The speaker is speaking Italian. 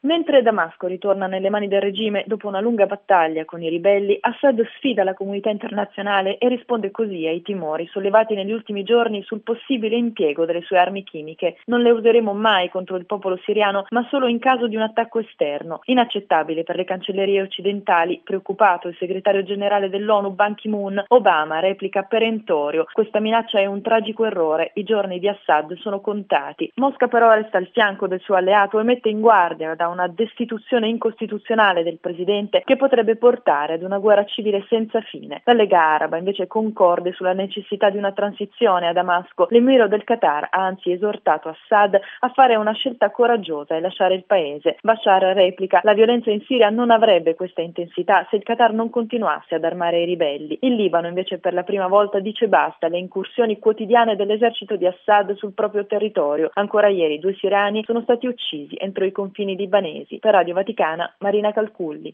Mentre Damasco ritorna nelle mani del regime dopo una lunga battaglia con i ribelli, Assad sfida la comunità internazionale e risponde così ai timori sollevati negli ultimi giorni sul possibile impiego delle sue armi chimiche. Non le useremo mai contro il popolo siriano, ma solo in caso di un attacco esterno. Inaccettabile per le cancellerie occidentali. Preoccupato il segretario generale dell'ONU Ban Ki-moon, Obama replica perentorio: questa minaccia è un tragico errore, i giorni di Assad sono contati. Mosca però resta al fianco del suo alleato e mette in guardia da una destituzione incostituzionale del presidente che potrebbe portare ad una guerra civile senza fine. La Lega Araba invece concorde sulla necessità di una transizione a Damasco. L'emiro del Qatar ha anzi esortato Assad a fare una scelta coraggiosa e lasciare il paese. Bashar replica: la violenza in Siria non avrebbe questa intensità se il Qatar non continuasse ad armare i ribelli. Il Libano invece per la prima volta dice basta alle incursioni quotidiane dell'esercito di Assad sul proprio territorio. Ancora ieri 2 siriani sono stati uccisi entro i confini libanesi. Per Radio Vaticana, Marina Calculli.